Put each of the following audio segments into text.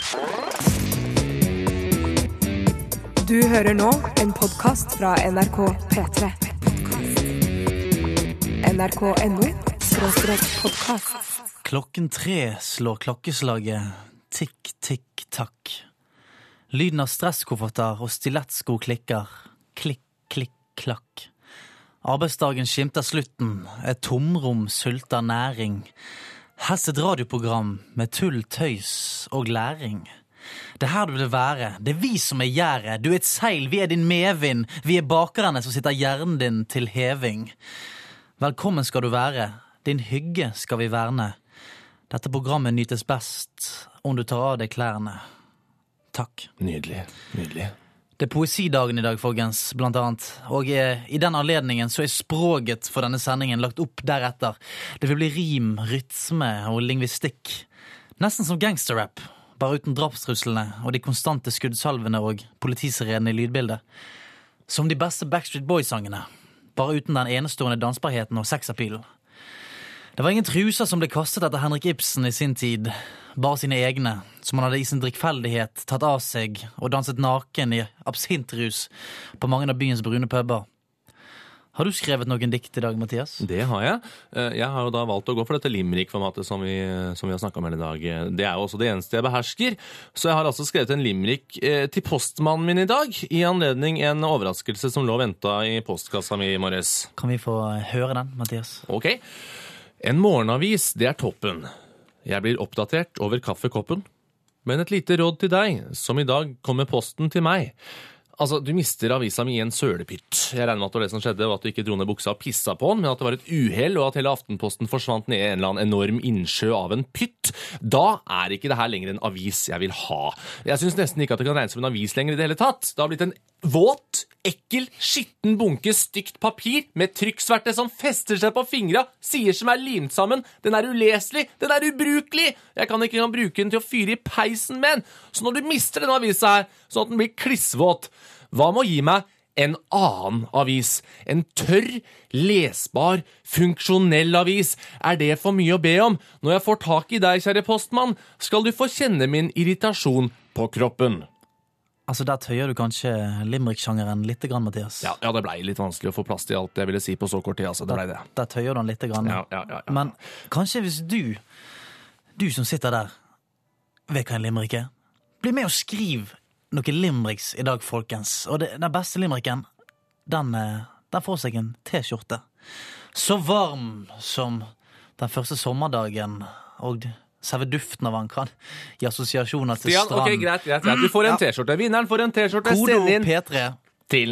Du hører nå en podcast fra NRK P3. NRK.no/podcast. 3 slår klokkeslaget. Tikk, tikk, takk. Lyden av stresskofferter og stilettsko klikker. Klikk, klikk, klakk. Arbeidsdagen skimter slutten. Et tomrom sulter næring. Helst et radioprogram med tull, tøys og læring. Det her du vil være. Det vi som gjæret. Du et seil, vi din medvind. Vi bakerne som sitter hjernen din til heving. Velkommen skal du være. Din hygge skal vi verne. Dette programmet nytes best om du tar av deg klærne. Takk. Nydelig, nydelig. Det poesidagen i dag, folkens, blant annet. Og i den anledningen så språket for denne sendingen lagt opp deretter. Det vil bli rim, rytme og lingvistikk. Nesten som gangsterrap. Bare uten drapstruslene og de konstante skuddsalvene og politisirenene i lydbildet. Som de beste Backstreet Boys-sangene, bare uten den enestående dansbarheten og sexappealen. Det var ingen truser som ble kastet etter Henrik Ibsen i sin tid, bare sine egne, som han hadde i sin drikkfeldighet tatt av seg og danset naken i absintrus på mange av byens brune pubber. Har du skrevet noen dikt i dag, Mathias? Det har jeg. Jeg har jo da valgt å gå for dette limerick-formatet som vi har snakket om her i dag. Det er jo også det eneste jeg behersker. Så jeg har altså skrevet en limerick til postmannen min i dag, i anledning en overraskelse som lå ventet i postkassa mi i morges. Kan vi få høre den, Mathias? Ok. En morgenavis, det toppen. Jeg blir oppdatert over kaffekoppen. Men et lite råd til deg, som i dag kommer posten til meg. Altså, du mister avisa mi i en sølepytt. Jeg regner med at det som skjedde var at du ikke dro ned buksa og pissa på den, men at det var et uhell, og at hele Aftenposten forsvant ned i en eller annen enorm innsjø av en pytt. Da ikke det her lenger en avis jeg vil ha. Jeg synes nesten ikke at det kan regnes som en avis lenger i det hele tatt. Det har blitt en våt, ekkel, skitten bunke stygt papir med trykksverte som fester seg på fingra, sider som limt sammen. Den uleselig, den ubrukelig. Jeg kan ikke engang bruke den til å fyre i peisen med den. Så når du mister denne avisa her, sånn at den blir klissvåt, hva må gi meg en annen avis? En tørr, lesbar, funksjonell avis. Det for mye å be om? Når jeg får tak i deg, kjære postmann, skal du få kjenne min irritasjon på kroppen. Altså, der tøyer du kanskje limerick-sjangeren litt grann, Mathias. Ja, det ble litt vanskelig å få plass til alt jeg ville si på så kort tid, altså. Det ble det. Der tøyer du den litt grann. Ja. Men kanskje hvis du som sitter der, vet hva en limerick er, bli med og skriv noen limericks i dag, folkens. Og den beste limericken, den får seg en t-skjorte. Så varm som den første sommerdagen, og selve duften av han kan i assosiasjoner til Stian, strand. ok, greit. Du får en t-skjorte. Vinneren får en t-skjorte. Kodo Send inn P3. til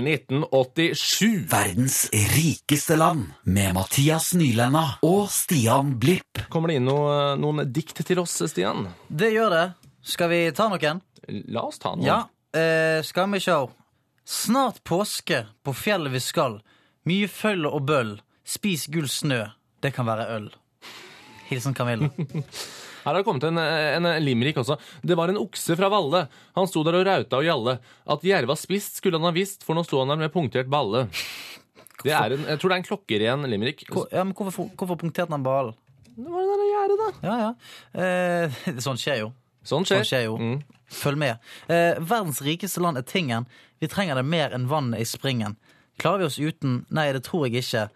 1987. Verdens rikeste land med Mathias Nylenda og Stian Blipp. Kommer det inn noen dikt til oss, Stian? Det gjør det. Skal vi ta noen? La oss ta noen. Ja, skal vi se. Snart påske på fjellet vi skal. Mye føll og bøll. Spis gull snø. Det kan være øl. Hilsen Camilla. Her har det kommet en limerick også. Det var en okse fra Valle. Han sto der og rauta og jalle. At jerva spist skulle han ha visst, for nå sto han der med punktert balle. Jeg tror det er en klokkeren limerick. Ja, men hvorfor punkterte han ballen? Det var det der gjerdet da. Ja. Sånn skjer jo. Sånn skjer jo. Følg med. Verdens rikeste land tingen. Vi trenger det mer enn vann i springen. Klarer vi oss uten? Nei, det tror jeg ikke.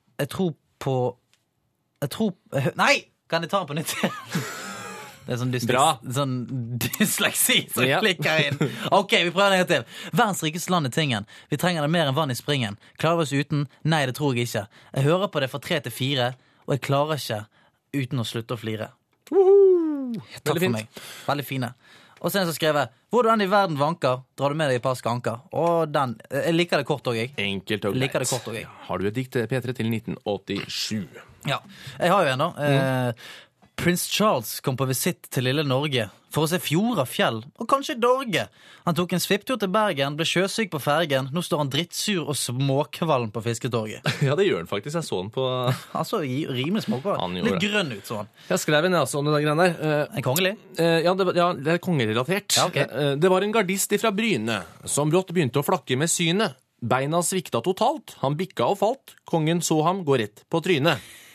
Nei! Kan jeg ta den på nytt? Det er sånn dysleksi som klikker inn. Ok, vi prøver det en gang til. Verdens rikeste land tingen. Vi trenger det mer enn vann i springen. Klarer vi oss uten? Nei, det tror jeg ikke. Jeg hører på det fra 3 til 4, og jeg klarer ikke uten å slutte å flire. Takk for meg. Veldig fine. Og så er det som skrevet: hvor du enn i verden vanker, drar du med deg et par skanker. Og den, jeg liker det kort også, jeg. Enkelt og greit. Liker det kort også, jeg. Har du et dikt P3 til 1987? Ja, jeg har jo en da. Prins Charles kom på visitt til lille Norge for å se fjord og fjell, og kanskje Dorge. Han tok en svipptur til Bergen, ble sjøsyk på fergen. Nå står han drittsur og småkvalm på fisketorget. Ja, det gjør han faktisk. Jeg så han på... Han så rimelig småkvalm. Litt grønn ut, så han. Jeg skrev en om det der greiene der. En kongelig? Ja, det er kongerelatert. Ja, okay. Det var en gardist fra Bryne som brått begynte å flakke med synet. Beina svikta totalt. Han bikka og falt. Kongen så ham gå rett på trynet.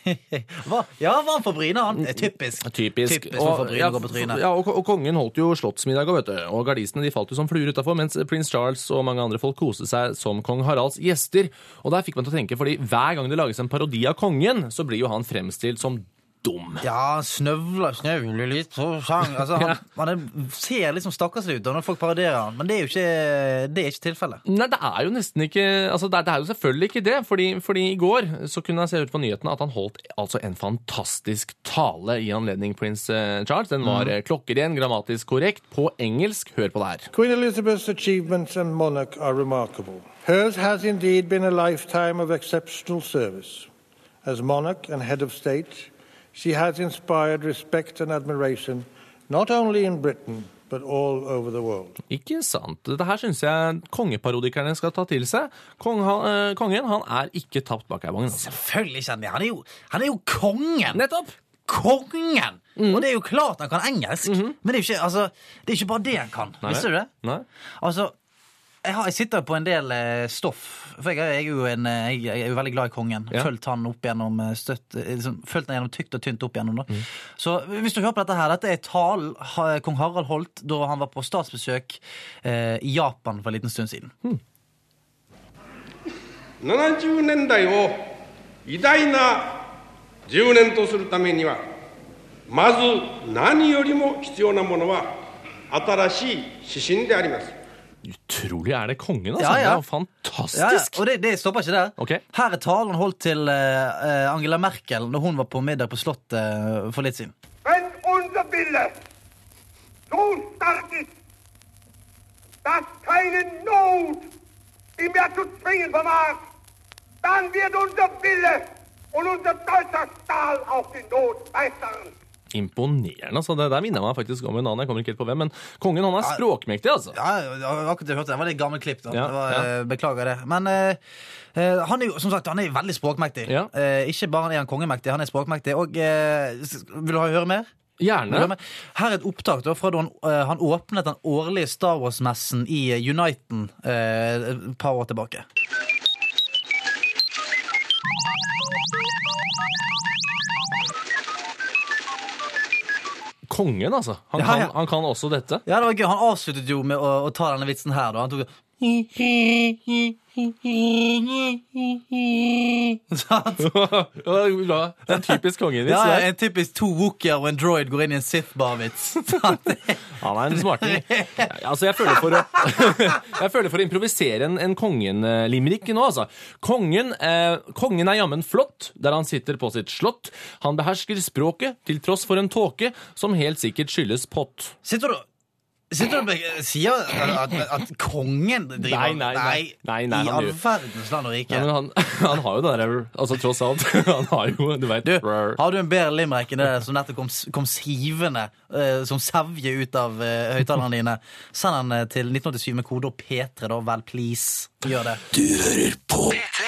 Ja, var han for bryne, han? Typisk. Typisk. For bryne å gå på trynet. Ja, og kongen holdt jo slottsmiddag, vet du. Og gardistene de falt jo som fluer utenfor, mens prins Charles og mange andre folk koste seg som kong Haralds gjester. Og der fikk man til å tenke, fordi hver gang det lages en parodi av kongen, så blir jo han fremstilt som dum. Ja, snøvler litt så sang. Altså, han ser liksom stakkarslig ut når folk parodierer han, men det er ikke tilfellet. Nei, det er jo nesten ikke, altså det er jo selvfølgelig ikke det, fordi i går så kunne jeg se ut på nyhetene at han holdt altså en fantastisk tale i anledning prins Charles. Den var klokkeren, grammatisk korrekt, på engelsk. Hør på det her. Queen Elizabeth's achievements and monarch are remarkable. Hers has indeed been a lifetime of exceptional service. As monarch and head of state, she has inspired respect and admiration, not only in Britain, but all over the world. Ikke sant. Dette her synes jeg kongeparodikerne skal ta til seg. Kongen, han er ikke tapt bak ei vogn. Selvfølgelig ikke han er jo kongen! Nettopp! Kongen! Og det er jo klart han kan engelsk, men det er ikke bare det han kan. Visste du det? Nei. Altså, jeg sitter på en del stoff, for jeg er jo veldig glad i kongen. Ja. Følt han opp gjennom følt han gjennom tykt og tynt opp gjennom da. Så hvis du hører på dette her, dette er talen kong Harald holdt da han var på statsbesøk i Japan for en liten stund siden. 70年代を偉大な10年とするためにはまず何よりも必要なものは新しい指針であります。 Utrolig det kongen, altså. Ja. Det er jo fantastisk. Og det stopper ikke der. Ok. Her er talen holdt til Angela Merkel når hun var på middag på slottet for litt siden. Wenn unser Wille so stark ist, dass keine Not ihn mehr zu zwingen vermag, dann wird unser Wille und unser deutscher Stahl auch die Not meistern. Imponerende, altså. Det der minner meg faktisk om en annen, jeg kommer ikke helt på hvem, men kongen, han er språkmektig, altså. Ja, akkurat det hørte jeg. Det var litt gammel klipp da. Ja, Beklager det. Men han er jo, som sagt, han er veldig språkmektig. Ja. Ikke bare er han kongemektig, han er språkmektig. Og vil du høre mer? Gjerne. Her er et opptak da, fra da han åpnet den årlige Star Wars-messen i Uniten et par år tilbake. Kongen, altså. Han kan også dette. Ja, det var gøy. Han avsluttet jo med å ta denne vitsen her da. Han tok Det er en typisk kongen-vits. Ja, en typisk to Wookier og en droid går inn i en Sith-bar-vits. Han er en smarting. Altså, jeg føler for å improvisere en kongen-limerick nå, altså. Kongen er jammen flott, der han sitter på sitt slott. Han behersker språket, til tross for en tåke, som helt sikkert skyldes pott. Sitter du sier at kongen driver... Nei, i all verdens land og rike. Nei, men han har jo det der, altså tross alt, han har jo, du vet... Har du en bedre limerick enn det som nettopp kom sivende, som sevje ut av høyttalerne dine? Send den til 1987 med kode P3 da, vel, please. Gjør det. Du hører på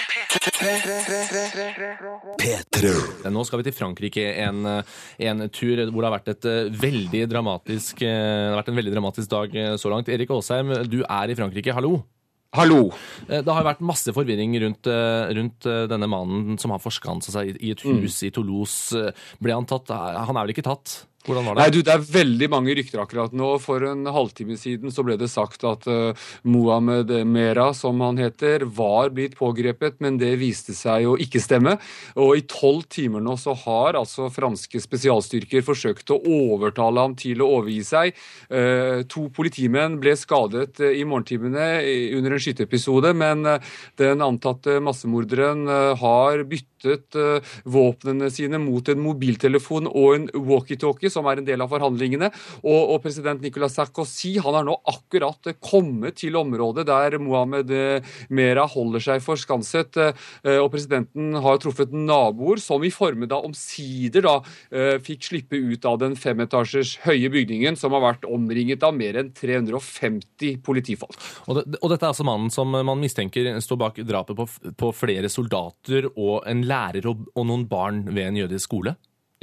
P3. Nå skal vi til Frankrike en tur hvor det har vært en veldig dramatisk dag så langt. Erik Åsheim, du er i Frankrike. Hallo. Hallo. Det har vært masse forvirring rundt denne mannen som har forskanset seg i et hus i Toulouse. Ble han tatt? Han er vel ikke tatt? Hvordan var det? Nei, det er veldig mange rykter akkurat nå. For en halvtime siden så ble det sagt at Mohamed Merah, som han heter, var blitt pågrepet, men det viste seg å ikke stemme. Og i 12 timer nå så har altså franske spesialstyrker forsøkt å overtale ham til å overgi seg. 2 politimenn ble skadet i morgentimene under en skyteepisode, men den antatte massemorderen har byttet våpnene sine mot en mobiltelefon og en walkie-talkie, som er en del av forhandlingene, og president Nicolas Sarkozy, han har nå akkurat kommet til området der Mohamed Merah holder seg forskanset, og presidenten har truffet naboer som i formiddag omsider fikk slippe ut av den 5-etasjers høye bygningen, som har vært omringet av mer enn 350 politifolk. Og dette er altså mannen som man mistenker står bak drapet på flere soldater og en lærer og noen barn ved en jødisk skole?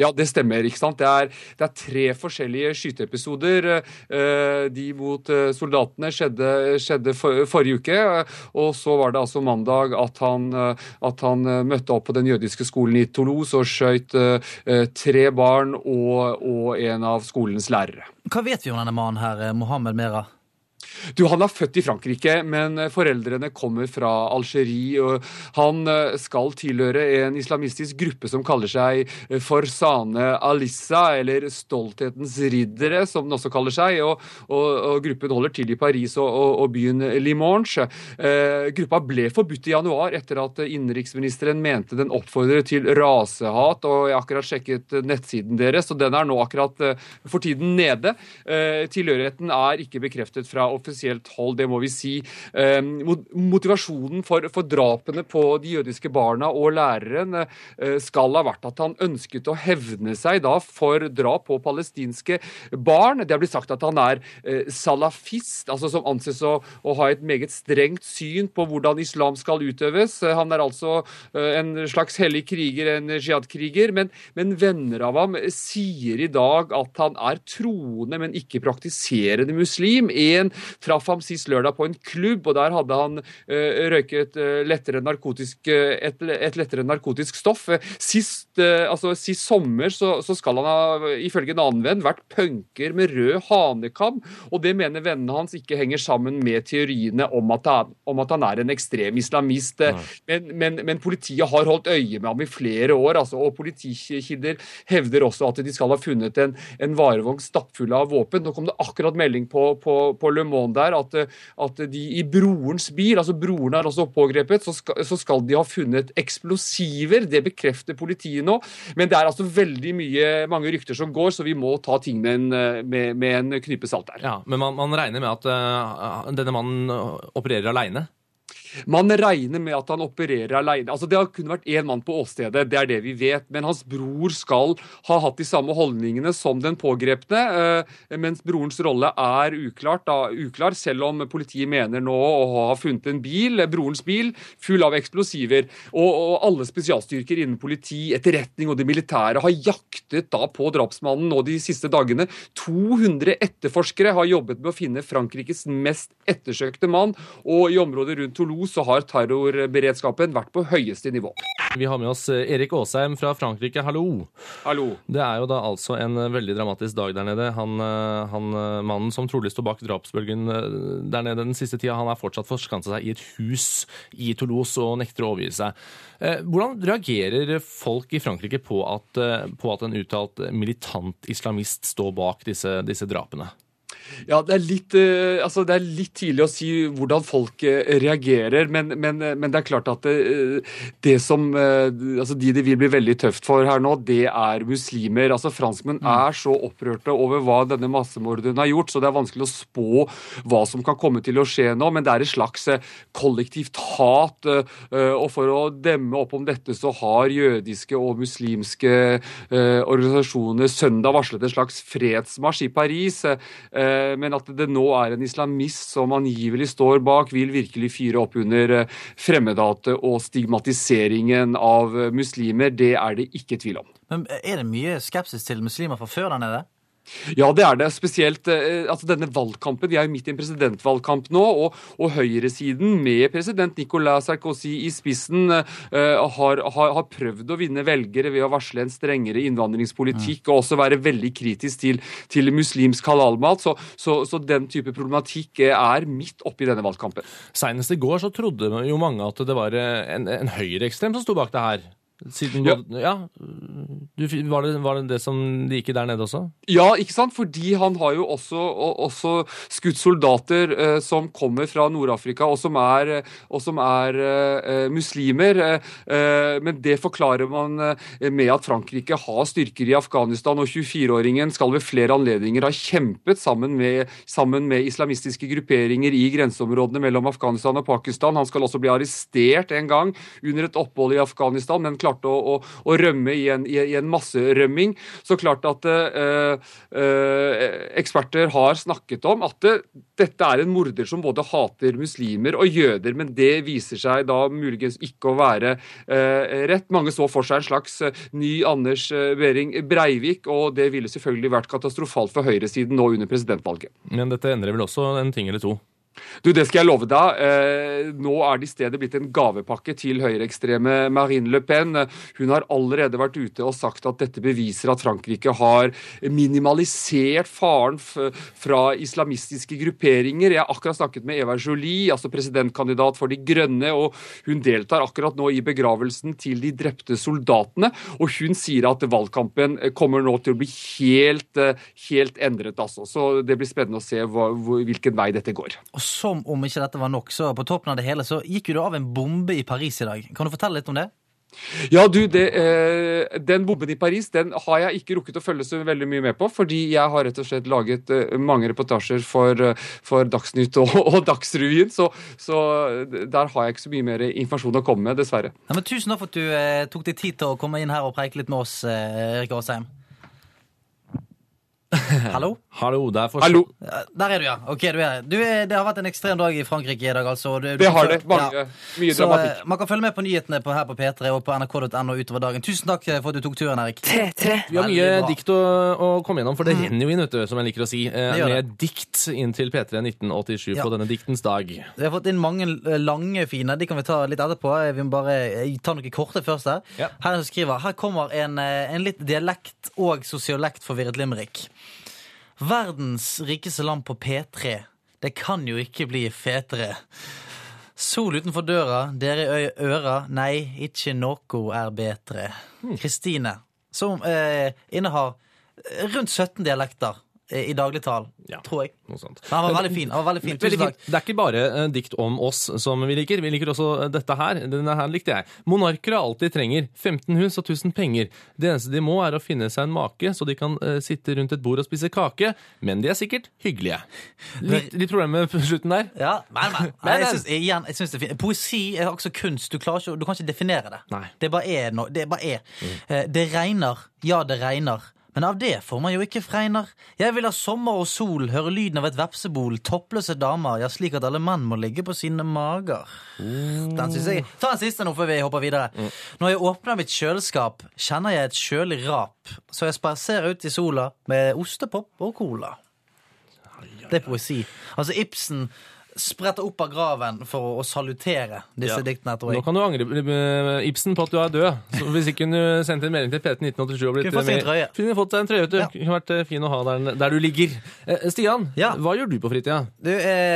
Ja, det stemmer, ikke sant? Det er 3 forskjellige skyteepisoder. De mot soldatene skjedde forrige uke, og så var det altså mandag at han møtte opp på den jødiske skolen i Toulouse og skjøt 3 barn og en av skolens lærere. Hva vet vi om denne mannen her, Mohammed Merah? Han er født i Frankrike, men foreldrene kommer fra Algerie, og han skal tilhøre en islamistisk gruppe som kaller seg Forsane Alissa, eller Stolthetens riddere, som den også kaller seg, og gruppen holder til i Paris og byen Limoges. Gruppa ble forbudt i januar etter at innenriksministeren mente den oppfordrer til rasehat, og jeg har akkurat sjekket nettsiden deres, og den er nå akkurat for tiden nede. Tilhørigheten er ikke bekreftet fra offisielt hold, det må vi si. Motivasjonen for drapene på de jødiske barna og læreren skal ha vært at han ønsket å hevne seg da for drap på palestinske barn. Det har blitt sagt at han er salafist, altså som anses å ha et meget strengt syn på hvordan islam skal utøves. Han er altså en slags hellig kriger, en jihad-kriger, men venner av ham sier i dag at han er troende, men ikke praktiserende muslim. En traff ham sist lørdag på en klubb, og der hadde han røyket et lettere narkotisk stoff. Sist sommer så skal han ha, ifølge en annen venn, vært punker med rød hanekam, og det mener vennene hans ikke henger sammen med teoriene om at han er en ekstrem islamist. Men politiet har holdt øye med ham i flere år, og politikilder hevder også at de skal ha funnet en varevogn stappfull av våpen. Nå kom det akkurat melding på Le Monde der at de i brorens bil, altså broren er også pågrepet, så skal de ha funnet eksplosiver. Det bekrefter politiet nå, men det er altså veldig mange rykter som går, så vi må ta ting med en knipe salt der. Ja, men man regner med at denne mannen opererer alene? Man regner med at han opererer alene. Altså, det har kun vært en mann på åstedet, det er det vi vet, men hans bror skal ha hatt de samme holdningene som den pågrepne, mens brorens rolle er uklar, selv om politiet mener nå å ha funnet en bil, brorens bil, full av eksplosiver, og alle spesialstyrker innen politi, etterretning og det militære har jaktet da på drapsmannen nå de siste dagene. 200 etterforskere har jobbet med å finne Frankrikes mest ettersøkte mann, og i området rundt Toulouse så har terrorberedskapen vært på høyeste nivå. Vi har med oss Erik Åsheim fra Frankrike. Hallo. Hallo. Det er jo da altså en veldig dramatisk dag der nede. Han mannen som trolig står bak drapsbølgen der nede den siste tida, han er fortsatt forskanset seg i et hus i Toulouse og nekter å overgi seg. Hvordan reagerer folk i Frankrike på at en uttalt militant islamist står bak disse drapene? Ja, det er litt tidlig å si hvordan folk reagerer, men det er klart at det som de vil bli veldig tøft for her nå, det er muslimer. Altså franskmenn er så opprørte over hva denne massemorderen har gjort, så det er vanskelig å spå hva som kan komme til å skje nå, men det er et slags kollektivt hat, og for å demme opp om dette så har jødiske og muslimske organisasjoner søndag varslet en slags fredsmarsj i Paris, men at det nå er en islamist som angivelig står bak, vil virkelig fyre opp under fremmedhatet og stigmatiseringen av muslimer. Det er det ikke tvil om. Men er det mye skepsis til muslimer fra før der nede? Ja, det er det. Spesielt denne valgkampen. Vi er jo midt i en presidentvalgkamp nå, og høyresiden med president Nicolas Sarkozy i spissen har prøvd å vinne velgere ved å varsle en strengere innvandringspolitikk og også være veldig kritisk til muslimsk halalmat. Så den type problematikk er midt oppi denne valgkampen. Senest i går så trodde jo mange at det var en høyreekstrem som stod bak det her. Var det som det gikk der nede også? Ja, ikke sant? Fordi han har jo også skutt soldater som kommer fra Nord-Afrika og som er muslimer, men det forklarer man med at Frankrike har styrker i Afghanistan, og 24-åringen skal ved flere anledninger ha kjempet sammen med islamistiske grupperinger i grenseområdene mellom Afghanistan og Pakistan. Han skal også bli arrestert en gang under et opphold i Afghanistan, men klarte å rømme i en masserømming. Så klart at eksperter har snakket om at dette en morder som både hater muslimer og jøder, men det viser seg da muligens ikke å være rett. Mange så for seg en slags ny Anders Behring Breivik, og det ville selvfølgelig vært katastrofalt for høyresiden nå under presidentvalget. Men dette endrer vel også en ting eller to? Du, det skal jeg love deg. Nå det i stedet blitt en gavepakke til høyreekstreme Marine Le Pen. Hun har allerede vært ute og sagt at dette beviser at Frankrike har minimalisert faren fra islamistiske grupperinger. Jeg har akkurat snakket med Eva Joly, altså presidentkandidat for De Grønne, og hun deltar akkurat nå i begravelsen til de drepte soldatene, og hun sier at valgkampen kommer nå til å bli helt endret, altså. Så det blir spennende å se hvilken vei dette går. Og som om ikke dette var nok, så på toppen av det hele så gikk jo det av en bombe i Paris i dag. Kan du fortelle litt om det? Ja, du, den bomben i Paris, den har jeg ikke rukket å følge så veldig mye med på, fordi jeg har rett og slett laget mange reportasjer for Dagsnytt og Dagsrevyen, så der har jeg ikke så mye mer informasjon å komme med, dessverre. Ja, men tusen takk for at du tok deg tid til å komme inn her og preike litt med oss, Erik Åsheim. Hallo? Hallo, Hallo. Der du, ja. Ok, det har vært en ekstrem dag i Frankrike i dag, altså. Det har det. Mye dramatikk. Så man kan følge med på nyhetene her på P3 og på nrk.no utover dagen. Tusen takk for at du tok turen, Erik. Vi har mye dikt å komme gjennom, for det renner jo inn, vet du, som jeg liker å si. Med dikt inn til P3 1987 på denne diktens dag. Vi har fått inn mange lange fine. De kan vi ta litt etterpå. Vi må bare ta noen korte først her. Ja. Her skriver, her kommer en litt dialekt og sosiolekt forvirret limerick. Verdens rikeste land på P3. Det kan jo ikke bli fetere. Sol utenfor døra, dere i øra. Nei, ikke noe bedre. Kristine, som innehar rundt 17 dialekter i dagligtal, tror jeg. Noe sånt. Han var veldig fin. Tusen takk. Det ikke bare dikt om oss som vi liker. Vi liker også dette her. Denne her likte jeg. Monarker alltid trenger 15 hus og 1000 penger. Det eneste de må å finne seg en make, så de kan sitte rundt et bord og spise kake. Men de sikkert hyggelige. Litt problemer på slutten der. Ja, men. Jeg synes det er fint. Poesi også kunst. Du kan ikke definere det. Nei. Det bare er. Det regner. Ja, det regner. Men av det får man jo ikke fregner. Jeg vil ha sommer og sol, høre lyden av et vepsebol, toppløse damer, ja, slik at alle menn må ligge på sine mager. Den synes jeg. Ta en siste nå før vi hopper videre. Når jeg åpner mitt kjøleskap, kjenner jeg et kjølig rap, så jeg spaserer ut i sola med ostepop og cola. Det er poesi. Altså Ibsen spretter opp av graven for å salutere disse diktene, tror jeg. Nå kan du angre Ibsen på at du er død. Så hvis ikke du sendte en melding til P3 1987 og blitt med... Kunne fått deg en trøye, vet du. Det kunne vært fin å ha der du ligger. Stian, hva gjør du på fritida? Du,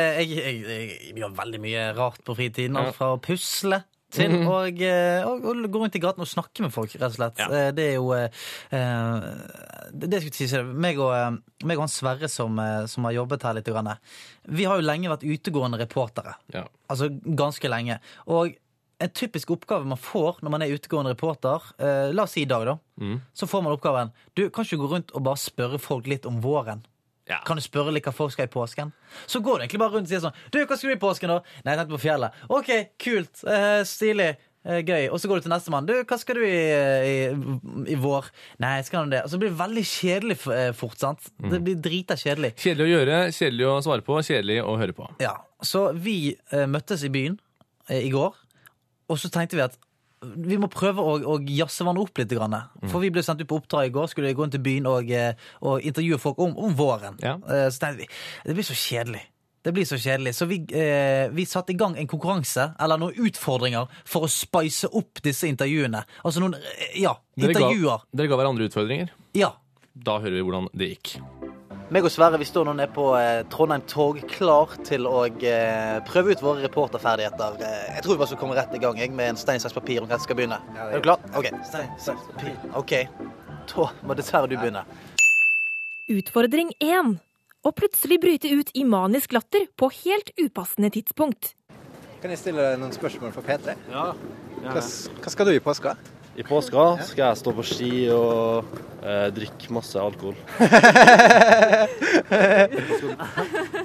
jeg gjør veldig mye rart på fritiden, fra å pusle til og gå rundt i gaten og snakke med folk, rett og slett. Det er jo det skulle jeg si. Meg og han Sverre som har jobbet her litt grann. Vi har jo lenge vært utegående reportere. Altså ganske lenge. Og en typisk oppgave man får når man er utegående reporter, la oss si i dag da, så får man oppgaven, du kan ikke gå rundt og bare spørre folk litt om våren. Kan du spørre litt hva folk skal i påsken? Så går du egentlig bare rundt og sier sånn, du, hva skal du i påsken da? Nei, jeg tenkte på fjellet. Ok, kult, stilig, gøy. Og så går du til neste mann. Du, hva skal du i vår? Nei, jeg skal det. Og så blir det veldig kjedelig fort, sant? Det blir drita kjedelig. Kjedelig å gjøre, kjedelig å svare på, kjedelig å høre på. Ja, så vi møttes i byen i går, og så tenkte vi at vi må prøve å jasse hverandre opp litt grann. For vi ble sendt ut på oppdrag i går, skulle gå inn til byen og intervjue folk om våren. Så tenkte vi, det blir så kjedelig. Så vi satte i gang en konkurranse, eller noen utfordringer, for å spice opp disse intervjuene. Altså noen, intervjuer. Dere ga hverandre utfordringer? Ja. Da hører vi hvordan det gikk. Meg og Sverre, vi står nå nede på Trondheim Torg, klar til å prøve ut våre reporterferdigheter. Jeg tror vi bare skal komme rett i gang, med en stein, saks, papir, om jeg skal begynne. Er du klar? Ok, stein, saks, papir. Ok, da må dessverre du begynne. Utfordring 1. Å plutselig bryte ut i manisk latter på helt upassende tidspunkt. Kan jeg stille deg noen spørsmål for P3? Ja. Hva skal du i påska? I påska skal jeg stå på ski og drikke masse alkohol.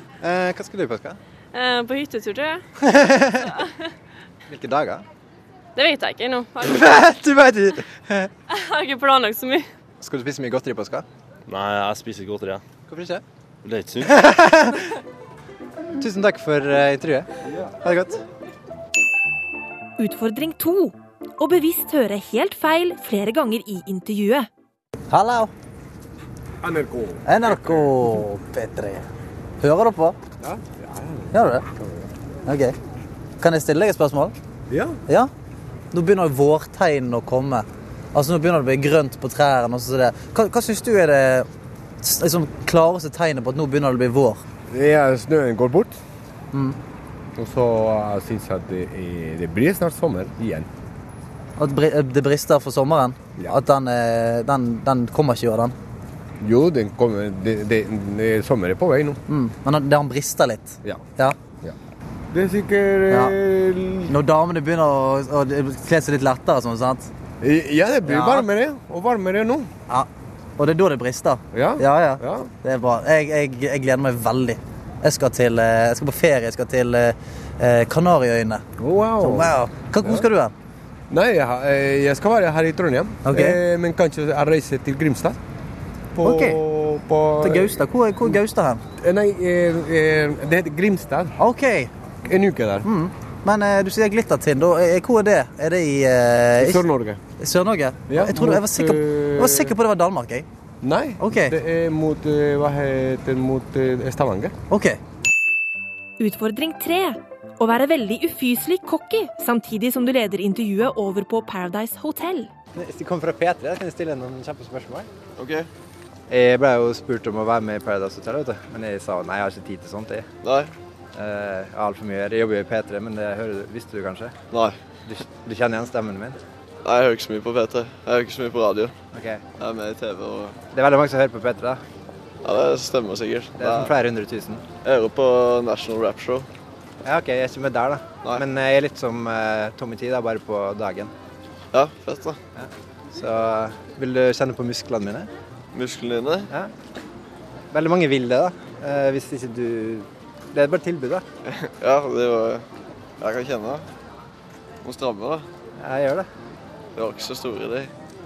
Hva skal du i påska? På hyttetur, tror jeg. Hvilke dager? Det Det vet jeg ikke ennå. Du vet ikke. Jeg har ikke planlagt så mye. Skal du spise mye godteri på påska? Nei, jeg spiser godteri, ja. Hvorfor ikke? Det er ikke sunt. Tusen takk for intervjuet. Ha det godt. Utfordring 2. Å bevisst høre helt feil flere ganger i intervjuet. Hallo. NRK. NRK P3. Hører du på? Ja. Gjør du det? Ok. Kan jeg stille deg et spørsmål? Ja. Ja? Nå begynner jo vårtegn å komme. Altså nå begynner det å bli grønt på trærne og sånn. Hva synes du er det liksom, klareste tegnet på at nå begynner det å bli vår? Det er snøen går bort. Og så synes jeg at det blir snart sommer igjen. At det brister for sommeren? Ja. At den kommer ikke gjør den? Jo, den kommer. Sommer er på vei nå. Men den brister litt? Ja. Ja. Det er sikkert... Når damene begynner å kle seg litt lettere, sånn, sant? Ja, det blir varmere, og varmere nå. Ja, og det er da det brister? Ja. Det er bra. Jeg gleder meg veldig. Jeg skal på ferie, jeg skal til Kanariøyene. Wow. Hvor skal du hen? Nei, jeg skal være her i Trondheim, men kanskje jeg reiser til Grimstad. Til Gaustad? Hvor er Gaustad hen? Nei, det heter Grimstad. Ok. En uke der. Men du sier Glittertind, hvor er det? Er det i... Sør-Norge. Sør-Norge? Ja, jeg var sikker på det var Danmark, jeg. Nei, det er mot Stavanger. Ok. Utfordring 3. Å være veldig ufyselig cocky, samtidig som du leder intervjuet over på Paradise Hotel. Hvis du kommer fra P3, kan jeg stille noen kjempespørsmål. Ok. Jeg ble jo spurt om å være med i Paradise Hotel, vet du. Men jeg sa nei, jeg har ikke tid til sånt. Nei. Alt for mye. Jeg jobber jo i P3, men det visste du kanskje? Nei. Du kjenner igjen stemmen min? Nei, jeg hører ikke så mye på P3. Jeg hører ikke så mye på radio. Ok. Jeg er med i TV og... Det er veldig mange som hører på P3, da. Ja, det stemmer sikkert. Det er flere 100 000. Jeg hører på National Rap Show. Ja, ok, jeg er ikke med der, da. Nei. Men jeg er litt som Tommy T, da, bare på dagen. Ja, fett da. Ja. Så vil du kjenne på musklene mine? Musklene dine? Ja. Veldig mange vil det, da. Hvis ikke du... Det er bare tilbud, da. Ja, det er jo... Jeg kan kjenne det. Må stramme, da. Jeg gjør det. Det var ikke så stor idé.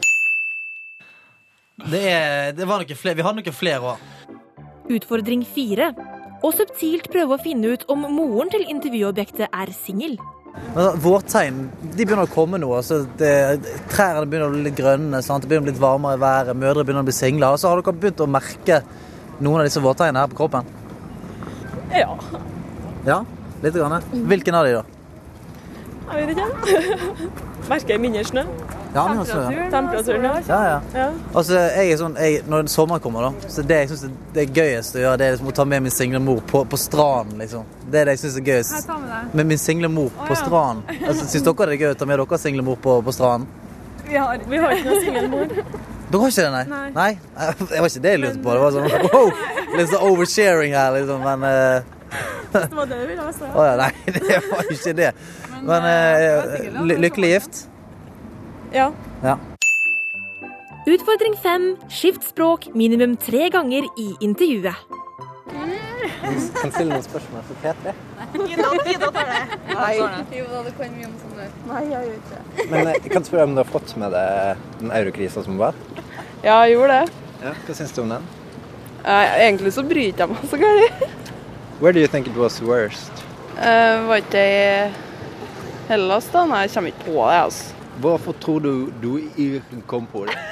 Det var noen flere. Vi hadde noen flere også. Utfordring 4. Og subtilt prøve å finne ut om moren til intervjuobjektet er singel. Vårtegn, de begynner å komme nå. Trærne begynner å bli litt grønne, sant? Det begynner å bli litt varmere i været, mødre begynner å bli singler. Og så har dere begynt å merke noen av disse vårtegnene her på kroppen? Ja. Ja, litt grann. Hvilken av de da? Jeg vet ikke. Merker jeg mindre snø? Ja, mindre snø, ja. Temperaturen, ja. Altså, jeg er sånn, når sommeren kommer da, så det jeg synes det er gøyest å gjøre, det er liksom å ta med min single mor på stranden, liksom. Det er det jeg synes er gøyest. Jeg tar med deg. Med min single mor på stranden. Altså, synes dere det er gøy å ta med dere single mor på stranden? Vi har ikke noen single mor. Du har ikke det, nei? Nei? Det var ikke det jeg lurte på. Det var sånn, wow, litt sånn oversharing her, liksom, men... Det var det du ville også. Åja, nei, det var ikke det. Men lykkelig gift? Ja. Utfordring 5. Skift språk minimum 3 ganger i intervjuet. Kan stille noen spørsmål for P3? Ida tar det. Nei. Jo da, du kan mye om sånn der. Nei, jeg gjør ikke det. Men jeg kan spørre om du har fått med deg den eurokrisen som var? Ja, jeg gjorde det. Ja, hva synes du om den? Egentlig så bryr jeg meg så gærlig. Where do you think it was worst? Var ikke det i Hellas da? Nei, jeg kommer ikke på det, altså. Hvorfor tror du ikke kom på det?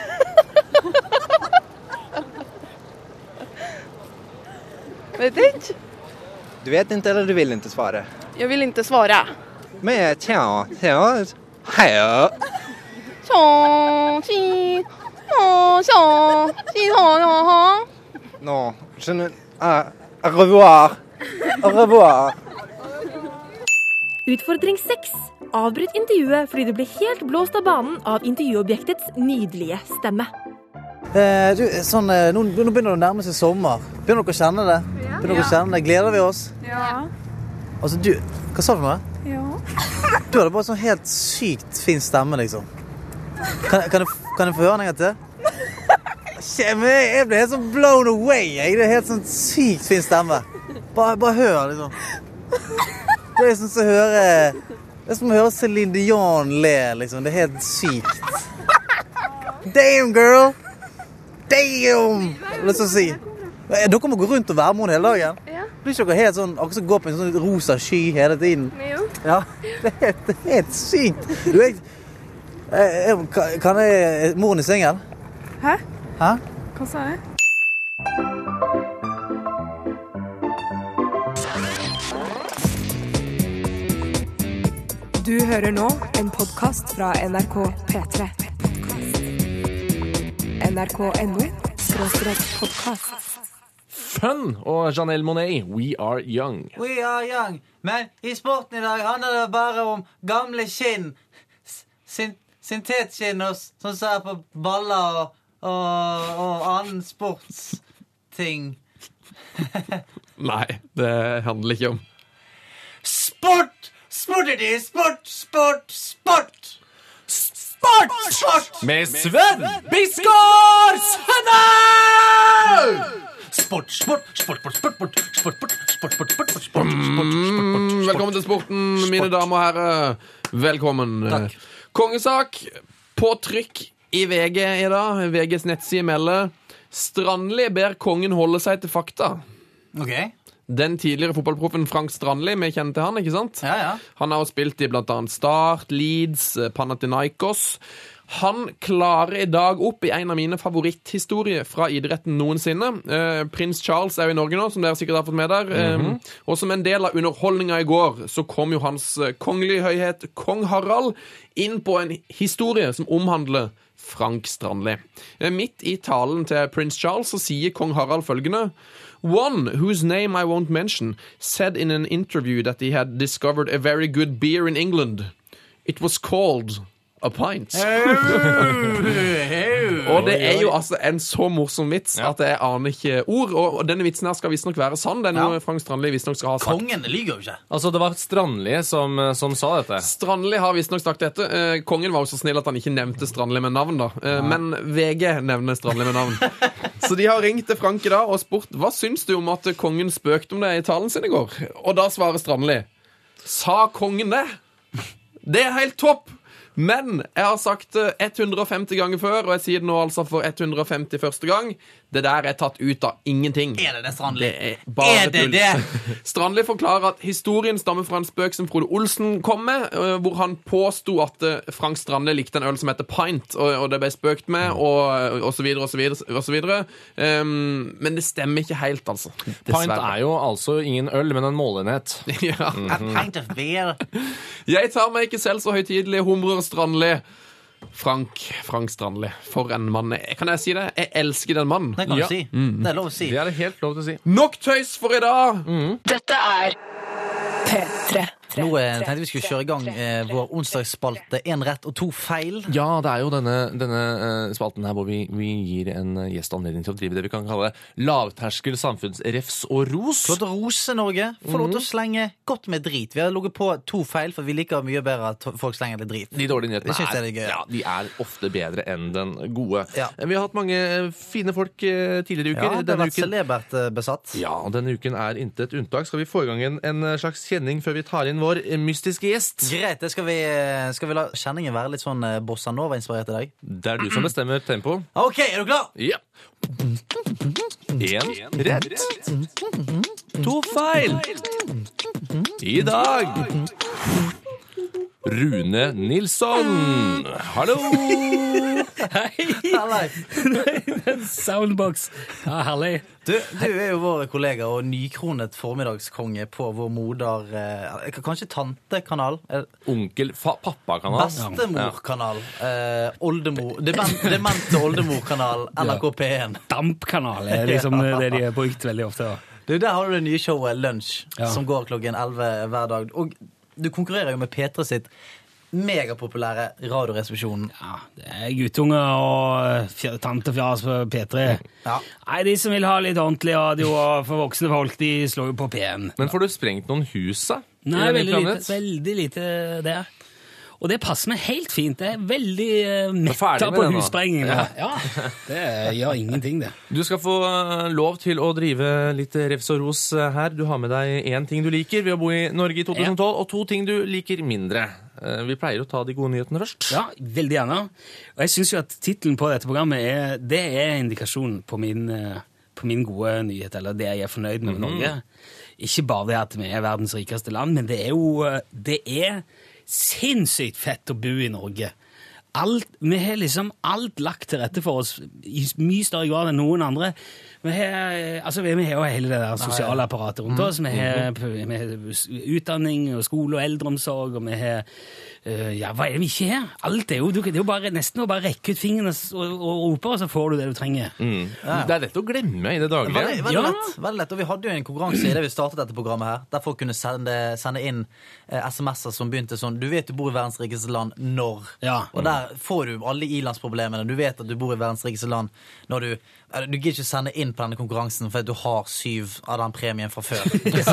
Vet ikke. Du vet inte eller du vill inte svara? Jag vill inte svara. Men tja. Hej. No, au revoir. Utfordring 6. Avbryt intervjuet fordi du blir helt blåst av banen av intervjuobjektets nydelige stemme. Nå begynner det å nærme seg sommer. Begynner dere å kjenne det? Gleder vi oss? Ja. Altså, hva sa du nå? Ja. Du hadde bare sånn helt sykt fin stemme, liksom. Kan jeg få høre den en gang til? Jeg ble helt sånn blown away. Det er helt sånn sykt fin stemme. Bare hør, liksom. Det er sånn som å høre Det er som å høre Celine Dion le, liksom. Det er helt sykt. Damn, girl! Damn! Hva er det å si? Dere må gå rundt og være med henne hele dagen. Ja. Blir ikke dere helt sånn, akkurat som gå på en sånn rosa sky hele tiden? Jo. Ja, det er helt sykt. Du, kan jeg... Moren i singel? Hæ? Hæ? Hva sa jeg? Du hører nå en podcast fra NRK P3. NRK.no/podcast. Fun og Janelle Monáe, We Are Young. We are young. Men i sporten i dag handler det bare om gamle skinn. Syntetskinn som ser på baller og annen sportsting. Nei, det handler ikke om. Sport! Sportity! Sport! Med Sven Biskår Sønne! Velkommen til sporten, mine damer og herrer. Velkommen. Takk. Kongesak på trykk i VG i dag. VGs nettside melder Strandli ber kongen holde seg til fakta. Ok. Den tidligere fotballproffen Frank Strandli, vi kjenner til han, ikke sant? Ja. Han har jo spilt i blant annet Start, Leeds, Panathinaikos. Han klarer i dag opp i en av mine favoritthistorier fra idretten noensinne. Prins Charles er jo i Norge nå, som dere sikkert har fått med der. Og som en del av underholdninga i går, så kom jo hans kongelige høyhet, Kong Harald, inn på en historie som omhandler Frank Strandli. Midt i talen til Prins Charles så sier Kong Harald følgende: One, whose name I won't mention, said in an interview that he had discovered a very good beer in England. It was called a pint. Og det er jo altså en så morsom vits at jeg aner ikke ord, og denne vitsen her skal visstnok være sann. Det er noe Frank Strandli visstnok skal ha sagt. Kongen lyger jo ikke. Altså, det var Strandli som sa dette. Strandli har visstnok sagt dette. Kongen var jo så snill at han ikke nevnte Strandli med navn da. Men VG nevner Strandli med navn. Så de har ringt til Frank i dag og spurt, hva syns du om at kongen spøkte om det i talen sin i går? Og da svarer Strandli: Sa kongen det? Det er helt topp! Men jeg har sagt 150 ganger før, og jeg sier det nå altså for 151. gang. Det der er tatt ut av ingenting. Er det Strandli? Det er bare tull. Strandli forklarer at historien stammer fra en spøk som Frode Olsen kom med, hvor han påstod at Frank Strandli likte en øl som heter Pint, og det ble spøkt med, og så videre, og så videre. Men det stemmer ikke helt, altså. Pint er jo altså ingen øl, men en målenhet. Ja. A pint of beer. Jeg tar meg ikke selv så høytidelig, humrer Strandli. Frank Strandli, for en mann. Kan jeg si det? Jeg elsker den mannen. Det kan du si. Det er lov å si. Det er det helt lov til å si. Nok tøys for i dag! Dette er P3. Nå tenkte vi skulle kjøre i gang vår onsdagsspalte 1 rett og 2 feil. Ja, det er jo denne spalten her hvor vi gir en gjest anledning til å drive det vi kan kalle lavterskel samfunnsrefs og ros. Få lov til å rose Norge. Få lov til å slenge godt med drit. Vi har logget på 2 feil, for vi liker mye bedre at folk slenger litt drit. De dårlige nyhetene er gøy. Ja, de er ofte bedre enn den gode. Ja. Vi har hatt mange fine folk tidligere uker. Ja, det har vært celebert besatt. Ja, denne uken er intet unntak. Skal vi få i gang en slags kjenning før vi tar inn vår mystiske gjest? Greit, det skal vi la kjenningen være litt sånn bossa nova-inspirert i dag? Det er du som bestemmer tempo. Ok, er du klar? Ja. 1 rett. 2 feil. I dag Rune Nilsson. Hallo! Hei! Soundbox. Ja, herlig. Du er jo vår kollega og nykronet formiddagskonge på vår moder... kanskje tantekanal? Pappakanal. Bestemorkanal. Oldemor... Demente oldemorkanal. NRK P1. Dampkanal er liksom det de har brukt veldig ofte. Der har du det nye showet Lunsj, som går klokken 11 hver dag. Og du konkurrerer jo med P3 sitt megapopulære radioresepsjonen. Ja, det er guttunger og tantefjas på P3. Ja. Nei, de som vil ha litt ordentlig radio og for voksne folk, de slår jo på P1. Men får du sprengt noen hus, da? Nei, veldig lite det. Og det passer meg helt fint. Det veldig metta på hussprenging. Ja, det gjør ingenting, det. Du skal få lov til å drive litt refs og ros her. Du har med deg 1 ting du liker ved å bo i Norge i 2012, og 2 ting du liker mindre. Vi pleier å ta de gode nyhetene først. Ja, veldig gjerne. Og jeg synes jo at titlen på dette programmet det er indikasjon på min gode nyhet, eller det jeg er fornøyd med Norge. Ikke bare det at vi er verdens rikeste land, men det er sinnssykt fett å bo i Norge. Vi har liksom alt lagt til rette for oss i mye større grad enn noen andre. Vi har jo hele det der sosiale apparatet rundt oss. Vi har utdanning og skole og eldreomsorg, og vi har hva er det vi ikke har? Alt det er jo bare nesten å bare rekke ut fingrene og rope, og så får du det du trenger. Det er lett å glemme i det daglige. Veldig lett, og vi hadde jo en konkurranse i det vi startet dette programmet her, der folk kunne sende inn sms'er som begynte sånn, du vet du bor i verdens rikeste land når, og der får du alle ilandsproblemene, du vet at du bor i verdens rikeste land når du gidder ikke sende inn på denne konkurransen for at du har 7 av den premien fra før. Det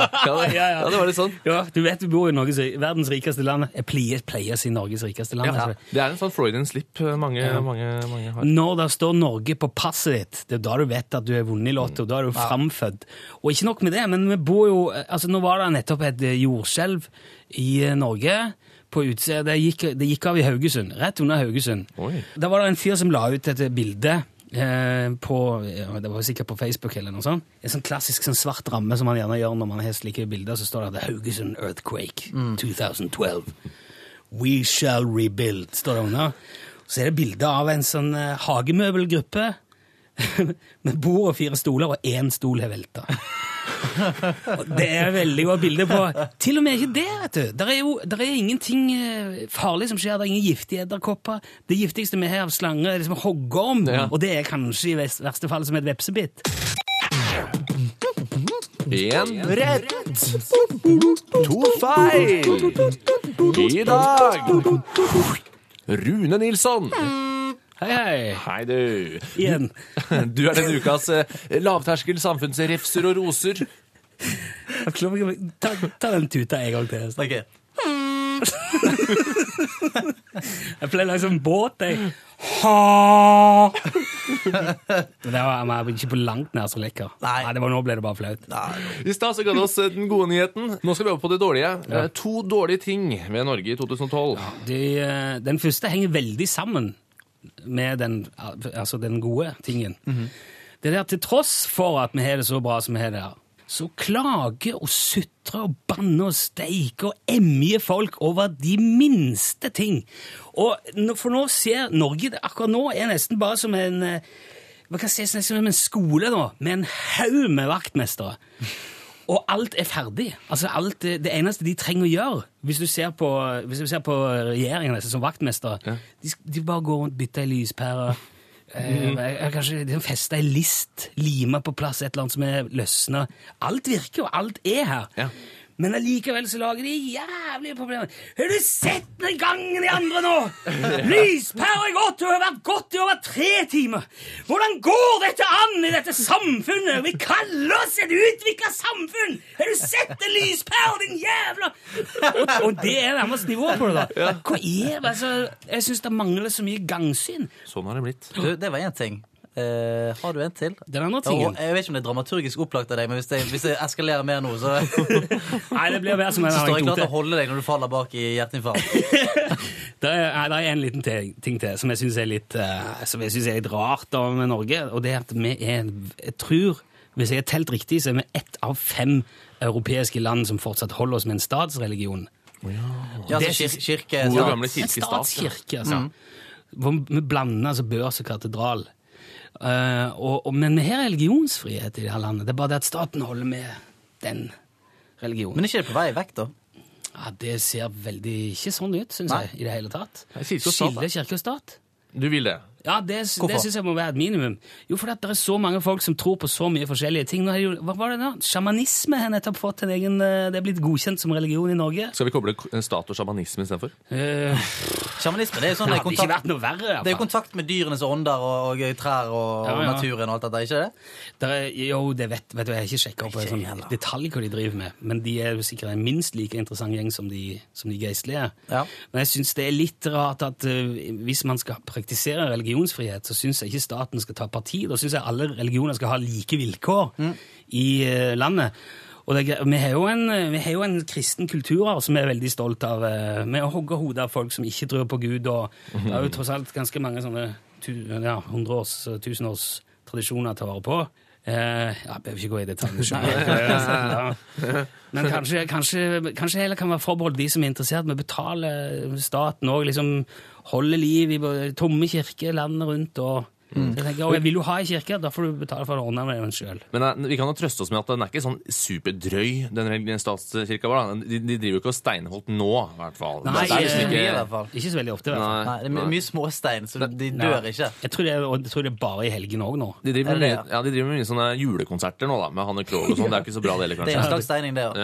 var litt sånn. Ja, du vet du bor i verdens rikeste land. Jeg pleier å si Norges rikeste land. Ja, det er en sånn Freudian slip mange har. Når det står Norge på passet ditt, det er da du vet at du er vunnet i lotto, da er du framfødt. Og ikke nok med det, men vi bor jo, nå var det nettopp et jordskjelv i Norge, på utsida, det gikk av i Haugesund, rett under Haugesund. Da var det en fyr som la ut et bilde det var sikkert på Facebook eller noe sånt. En sånn klassisk sånn svart ramme som man gjerne gjør når man har slike bilder, så står det Haugesund Earthquake 2012. We shall rebuild, står det under. Så er det bilde av en sånn hagemøbelgruppe med bord og 4 stoler, og 1 stol har velta. Det er veldig godt bilde på. Til og med ikke det, vet du. Der er ingenting farlig som skjer. Det er ingen giftige edderkopper. Det giftigste vi har av slanger er liksom å hogge om, og det er kanskje i verste fall som et vepsebitt. 1 rett. 2 feil. I dag Rune Nilsson. Hei. Hei du. Igjen. Du er denne ukas lavterskel samfunnsrefser og roser. Ta den tuta en gang til. Ok. Jeg pleier liksom båt, jeg. Ha! Det var ikke på langt nær så lekker. Nei, nå ble det bare flaut. I stad så ga det oss den gode nyheten. Nå skal vi over på det dårlige. 2 dårlige ting ved Norge i 2012. Den første henger veldig sammen med den gode tingen. Det er at til tross for at vi har det så bra som vi har det her, så klager og sutrer og banner og steiker og emmer folk over de minste ting. For nå ser Norge, akkurat nå er nesten bare som en skole da, med en haug med vaktmestere. Og alt er ferdig. Altså det eneste de trenger å gjøre, hvis du ser på regjeringen som vaktmestere, de bare går rundt, bytter i lyspærer, kanskje de fester i list, limer på plass et eller annet som er løsnet. Alt virker, og alt er her. Men allikevel så lager de jævlige problemer. Har du sett den gangen i andre nå? Lyspærer er gått, og har vært gått i over 3 timer. Hvordan går dette an i dette samfunnet? Vi kaller oss et utviklet samfunn. Har du sett en lyspærer, din jævla? Og det er nærmest nivå på det da. Hva er det? Jeg synes det mangler så mye gangsyn. Sånn har det blitt. Du, det var en ting. Har du en til? Den andre tingen. Jeg vet ikke om det er dramaturgisk opplagt av deg, men hvis jeg eskalerer mer nå, så Nei, det blir mer som en så står jeg klart til å holde deg når du faller bak i hjerteinfarkt. Det er en liten ting til som jeg synes er litt rart da med Norge, og det er at jeg tror, hvis jeg har telt riktig, så er vi 1 av 5 europeiske land som fortsatt holder oss med en statsreligion. Ja, altså kirke. Gode gamle kirkestat. En statskirke, altså. Hvor vi blander børs og katedral. Men vi har religionsfrihet i det her landet. Det er bare det at staten holder med den religionen. Men er ikke det på vei vekk da? Ja, det ser veldig ikke sånn ut, synes jeg, i det hele tatt. Skille kirke og stat. Du vil det? Ja, det synes jeg må være et minimum. Jo, for det er så mange folk som tror på så mye forskjellige ting. Hva var det da? Shamanisme har nettopp fått en egen... Det er blitt godkjent som religion i Norge. Skal vi koble stat og shamanisme i stedet for? Sjamanisme, det er jo sånn det hadde ikke vært noe verre. Det er jo kontakt med dyrenes ånder og trær og naturen og alt dette, ikke det? Jo, det vet du, jeg har ikke sjekket opp sånn detalj hva de driver med, men de er jo sikkert en minst like interessant gjeng som de geistlige. Ja. Men jeg synes det er litt rart at hvis man skal praktisere religionsfrihet, så synes jeg ikke staten skal ta parti. Da synes jeg alle religioner skal ha like vilkår i landet. Og vi har jo en kristen kultur som vi er veldig stolt av, med å hogge hodet av folk som ikke tror på Gud, og det er jo tross alt ganske mange sånne 100-års, 1000-års tradisjoner til å være på. Jeg behøver ikke gå i detalj selv. Men kanskje heller kan være forbeholdt de som er interessert med å betale staten og liksom holde liv i tomme kirker landet rundt og jeg tenker, jeg vil jo ha i kirke, da får du betale for å ordne med den selv. Men vi kan jo trøste oss med at den er ikke sånn superdrøy, den statskirka var. De driver jo ikke og steinholdt nå, i hvert fall. Nei, ikke så veldig ofte. Nei, det er mye småstein, så de dør ikke. Jeg tror det er bare i helgen også nå. De driver med mye sånne julekonserter nå da, med Hanne Krogh og sånn. Det er ikke så bra det heller, kanskje. Det er en slags steining, det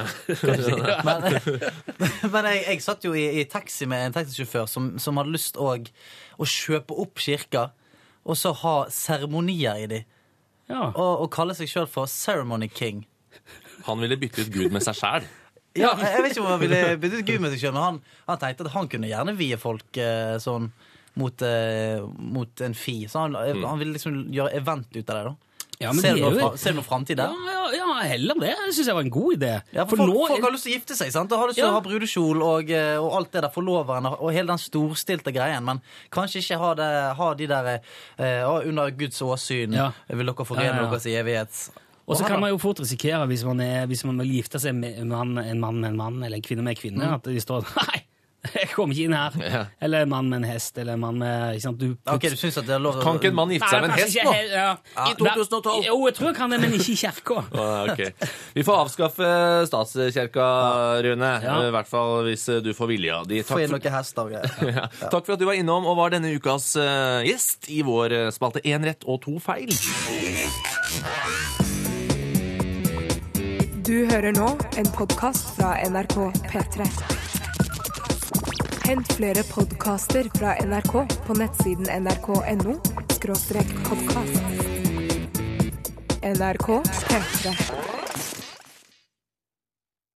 også. Men jeg satt jo i taxi med en taxisjåfør som hadde lyst å kjøpe opp kirka, og så ha seremonier i de. Ja. Og kalle seg selv for Ceremony King. Han ville bytte ut Gud med seg selv. Ja, jeg vet ikke om han ville bytte ut Gud med seg selv, men han tenkte at han kunne gjerne vie folk sånn mot en fi. Så han ville liksom gjøre event ut av det da. Ja, ser du noe fremtid der? Ja, heller det. Jeg synes det var en god idé. Ja, for folk har lyst til å gifte seg, sant? Og har lyst til å ha brudekjol og alt det der forloveren og hele den storstilte greien, men kanskje ikke ha de der under Guds åsyn vil dere forene dere i evighet. Og så kan man jo fort risikere hvis man vil gifte seg med en mann eller en kvinne med en kvinne, at de står nei, jeg kommer ikke inn her. Ja. Eller en mann med en hest, eller en mann med... Ikke sant, ok, du synes at det er lov... Kan ikke en mann gifte seg med en hest nå? I 2012? Jo, jeg tror jeg kan det, men ikke i kjerka. Okay. Vi får avskaffe statskjerka, Rune. I hvert fall hvis du får vilja. Få inn noen hester. Takk for at du var innom og var denne ukas gjest i vår spalte 1 rett og 2 feil. Du hører nå en podcast fra NRK P3. Hent flere podcaster fra NRK på nettsiden nrk.no/podcast. NRK P3.